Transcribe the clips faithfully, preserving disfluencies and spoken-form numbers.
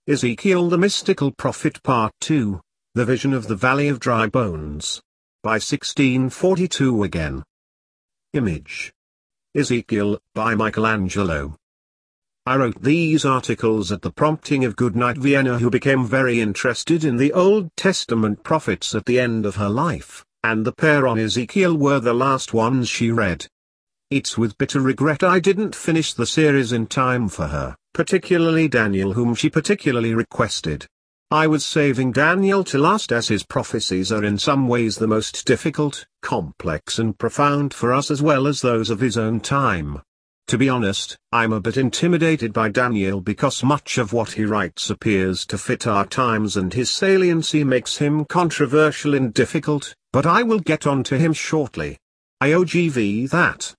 Ezekiel the Mystical Prophet Part two, The Vision of the Valley of Dry Bones. By sixteen forty-two again. Image. Ezekiel, by Michelangelo. I wrote these articles at the prompting of Goodnight Vienna, who became very interested in the Old Testament prophets at the end of her life, and the pair on Ezekiel were the last ones she read. It's with bitter regret I didn't finish the series in time for her, particularly Daniel, whom she particularly requested. I was saving Daniel to last, as his prophecies are in some ways the most difficult, complex and profound for us, as well as those of his own time. To be honest, I'm a bit intimidated by Daniel because much of what he writes appears to fit our times and his saliency makes him controversial and difficult, but I will get on to him shortly. I O G V that.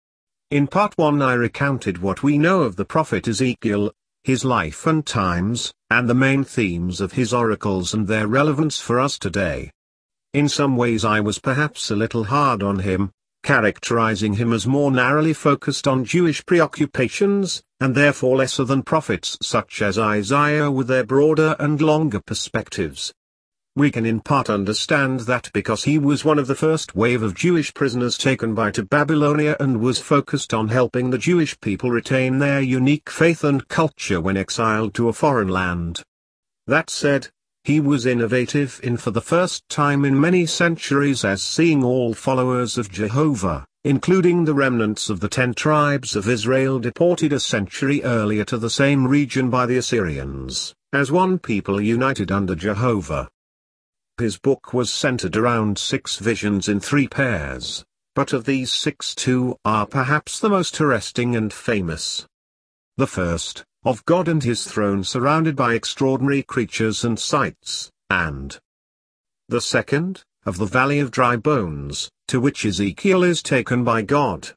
In part one I recounted what we know of the prophet Ezekiel, his life and times, and the main themes of his oracles and their relevance for us today. In some ways I was perhaps a little hard on him, characterizing him as more narrowly focused on Jewish preoccupations, and therefore lesser than prophets such as Isaiah with their broader and longer perspectives. We can in part understand that because he was one of the first wave of Jewish prisoners taken by to Babylonia and was focused on helping the Jewish people retain their unique faith and culture when exiled to a foreign land. That said, he was innovative in for the first time in many centuries as seeing all followers of Jehovah, including the remnants of the ten tribes of Israel deported a century earlier to the same region by the Assyrians, as one people united under Jehovah. His book was centered around six visions in three pairs, but of these six two are perhaps the most arresting and famous. The first, of God and his throne surrounded by extraordinary creatures and sights, and the second, of the Valley of Dry Bones, to which Ezekiel is taken by God.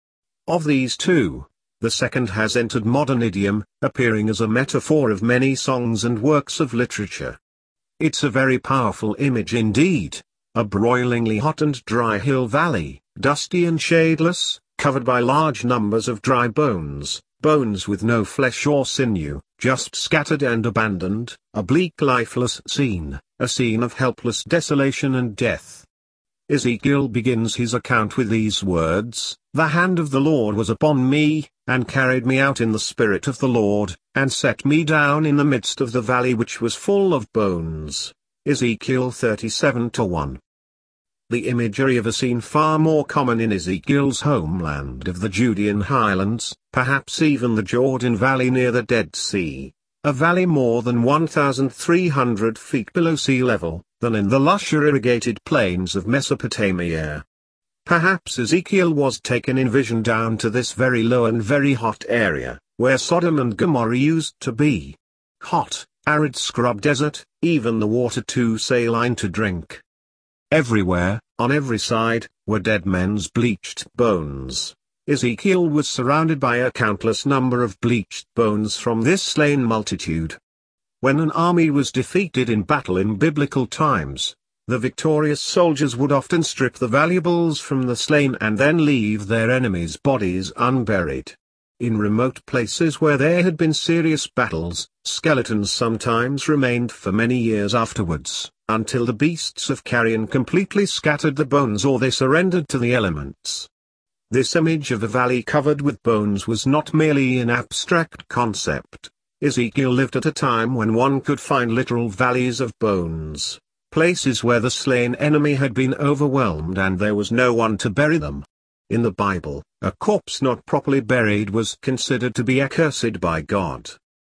Of these two, the second has entered modern idiom, appearing as a metaphor of many songs and works of literature. It's a very powerful image indeed, a broilingly hot and dry hill valley, dusty and shadeless, covered by large numbers of dry bones, bones with no flesh or sinew, just scattered and abandoned, a bleak lifeless scene, a scene of helpless desolation and death. Ezekiel begins his account with these words, "The hand of the Lord was upon me, and carried me out in the spirit of the Lord, and set me down in the midst of the valley which was full of bones." Ezekiel thirty-seven to one. The imagery of a scene far more common in Ezekiel's homeland of the Judean highlands, perhaps even the Jordan Valley near the Dead Sea, a valley more than one thousand three hundred feet below sea level, than in the lush irrigated plains of Mesopotamia. Perhaps Ezekiel was taken in vision down to this very low and very hot area, where Sodom and Gomorrah used to be. Hot, arid scrub desert, even the water too saline to drink. Everywhere, on every side, were dead men's bleached bones. Ezekiel was surrounded by a countless number of bleached bones from this slain multitude. When an army was defeated in battle in biblical times, the victorious soldiers would often strip the valuables from the slain and then leave their enemies' bodies unburied. In remote places where there had been serious battles, skeletons sometimes remained for many years afterwards, until the beasts of carrion completely scattered the bones or they surrendered to the elements. This image of a valley covered with bones was not merely an abstract concept. Ezekiel lived at a time when one could find literal valleys of bones, places where the slain enemy had been overwhelmed and there was no one to bury them. In the Bible, a corpse not properly buried was considered to be accursed by God.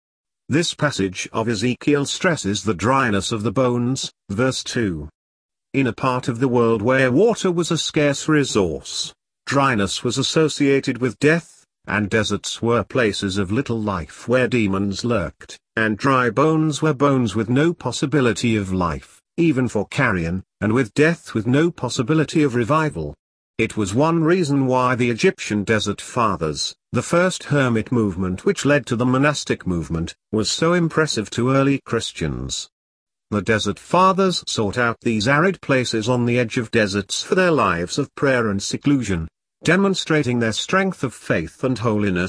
This passage of Ezekiel stresses the dryness of the bones, verse two. In a part of the world where water was a scarce resource, dryness was associated with death, and deserts were places of little life where demons lurked, and dry bones were bones with no possibility of life, even for carrion, and with death with no possibility of revival. It was one reason why the Egyptian Desert Fathers, the first hermit movement which led to the monastic movement, was so impressive to early Christians. The Desert Fathers sought out these arid places on the edge of deserts for their lives of prayer and seclusion, demonstrating their strength of faith and holiness,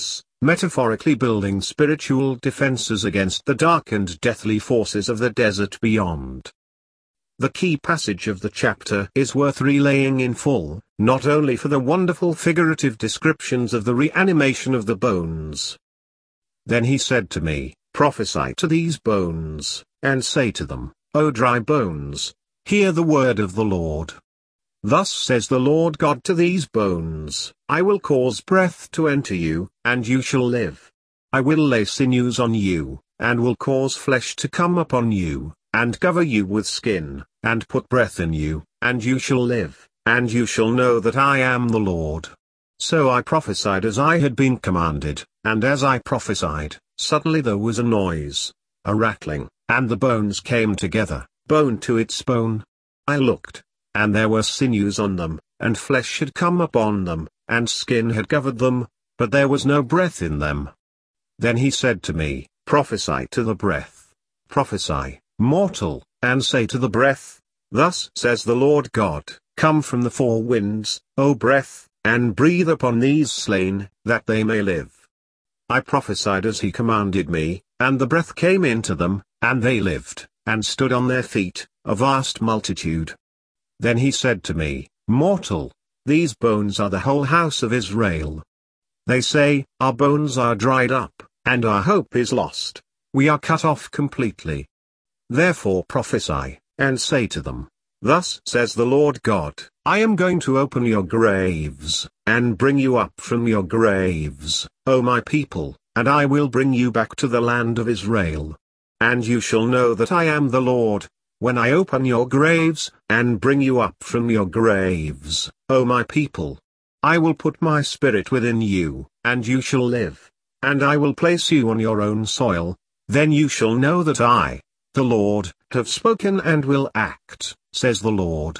metaphorically building spiritual defenses against the dark and deathly forces of the desert beyond. The key passage of the chapter is worth relaying in full, not only for the wonderful figurative descriptions of the reanimation of the bones. Then he said to me, "Prophesy to these bones, and say to them, O dry bones, hear the word of the Lord. Thus says the Lord God to these bones, I will cause breath to enter you, and you shall live. I will lay sinews on you, and will cause flesh to come upon you, and cover you with skin, and put breath in you, and you shall live, and you shall know that I am the Lord." So I prophesied as I had been commanded, and as I prophesied, suddenly there was a noise, a rattling, and the bones came together, bone to its bone. I looked, and there were sinews on them, and flesh had come upon them, and skin had covered them, but there was no breath in them. Then he said to me, "Prophesy to the breath. Prophesy, mortal, and say to the breath, Thus says the Lord God, Come from the four winds, O breath, and breathe upon these slain, that they may live." I prophesied as he commanded me, and the breath came into them, and they lived, and stood on their feet, a vast multitude. Then he said to me, "Mortal, these bones are the whole house of Israel. They say, Our bones are dried up, and our hope is lost. We are cut off completely. Therefore prophesy, and say to them, Thus says the Lord God, I am going to open your graves, and bring you up from your graves, O my people, and I will bring you back to the land of Israel. And you shall know that I am the Lord, when I open your graves, and bring you up from your graves, O my people. I will put my spirit within you, and you shall live, and I will place you on your own soil. Then you shall know that I, the Lord, have spoken and will act, says the Lord.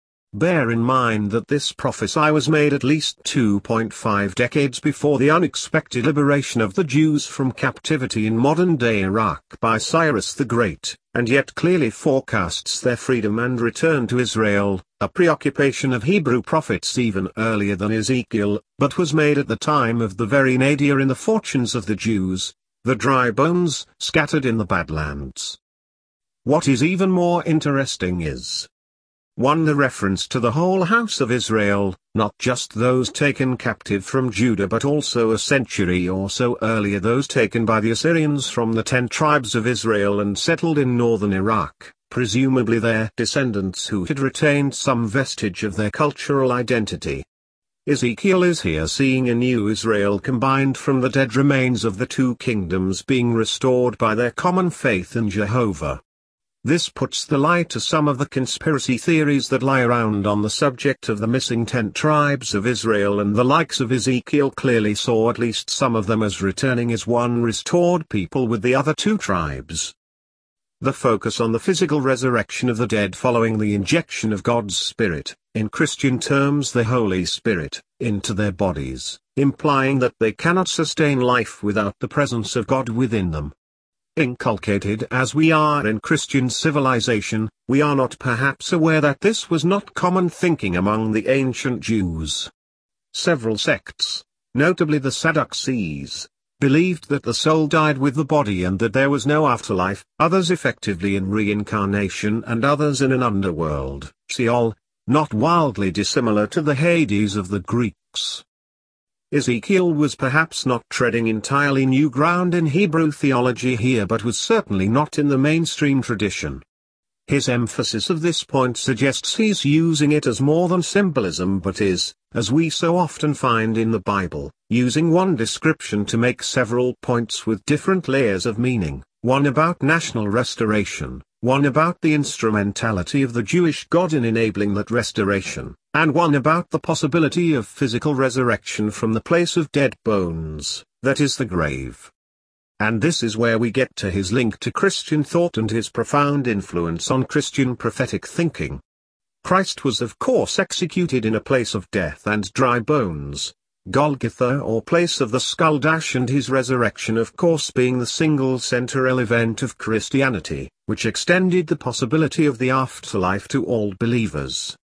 Bear in mind that this prophecy was made at least two point five decades before the unexpected liberation of the Jews from captivity in modern-day Iraq by Cyrus the Great, and yet clearly forecasts their freedom and return to Israel, a preoccupation of Hebrew prophets even earlier than Ezekiel, but was made at the time of the very nadir in the fortunes of the Jews, the dry bones scattered in the Badlands. What is even more interesting is one the reference to the whole house of Israel, not just those taken captive from Judah but also a century or so earlier those taken by the Assyrians from the ten tribes of Israel and settled in northern Iraq, presumably their descendants who had retained some vestige of their cultural identity. Ezekiel is here seeing a new Israel combined from the dead remains of the two kingdoms being restored by their common faith in Jehovah. This puts the lie to some of the conspiracy theories that lie around on the subject of the missing ten tribes of Israel, and the likes of Ezekiel clearly saw at least some of them as returning as one restored people with the other two tribes. The focus on the physical resurrection of the dead following the injection of God's Spirit, in Christian terms the Holy Spirit, into their bodies, implying that they cannot sustain life without the presence of God within them. Inculcated as we are in Christian civilization, we are not perhaps aware that this was not common thinking among the ancient Jews. Several sects, notably the Sadducees, believed that the soul died with the body and that there was no afterlife, others effectively in reincarnation and others in an underworld, Sheol, not wildly dissimilar to the Hades of the Greeks. Ezekiel was perhaps not treading entirely new ground in Hebrew theology here, but was certainly not in the mainstream tradition. His emphasis of this point suggests he's using it as more than symbolism but is, as we so often find in the Bible, using one description to make several points with different layers of meaning, one about national restoration, one about the instrumentality of the Jewish God in enabling that restoration, and one about the possibility of physical resurrection from the place of dead bones, that is the grave. And this is where we get to his link to Christian thought and his profound influence on Christian prophetic thinking. Christ was of course executed in a place of death and dry bones, Golgotha or place of the skull dash, and his resurrection of course being the single central event of Christianity, which extended the possibility of the afterlife to all believers.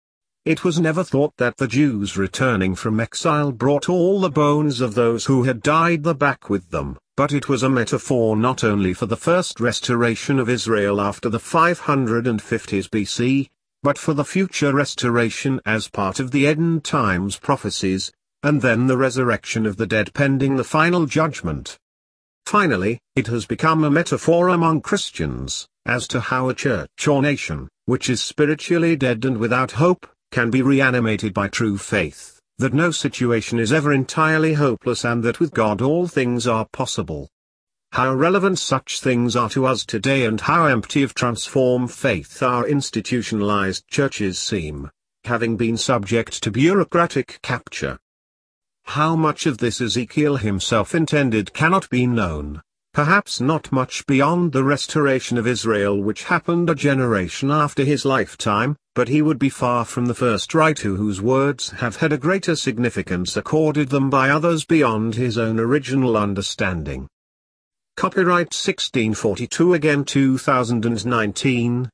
It was never thought that the Jews returning from exile brought all the bones of those who had died back with them, but it was a metaphor not only for the first restoration of Israel after the five hundred fifties B C, but for the future restoration as part of the end times prophecies, and then the resurrection of the dead pending the final judgment. Finally, it has become a metaphor among Christians, as to how a church or nation, which is spiritually dead and without hope, can be reanimated by true faith, that no situation is ever entirely hopeless and that with God all things are possible. How relevant such things are to us today and how empty of transformed faith our institutionalized churches seem, having been subject to bureaucratic capture. How much of this Ezekiel himself intended cannot be known, perhaps not much beyond the restoration of Israel which happened a generation after his lifetime, but he would be far from the first writer whose words have had a greater significance accorded them by others beyond his own original understanding. Copyright sixteen forty-two again two thousand nineteen,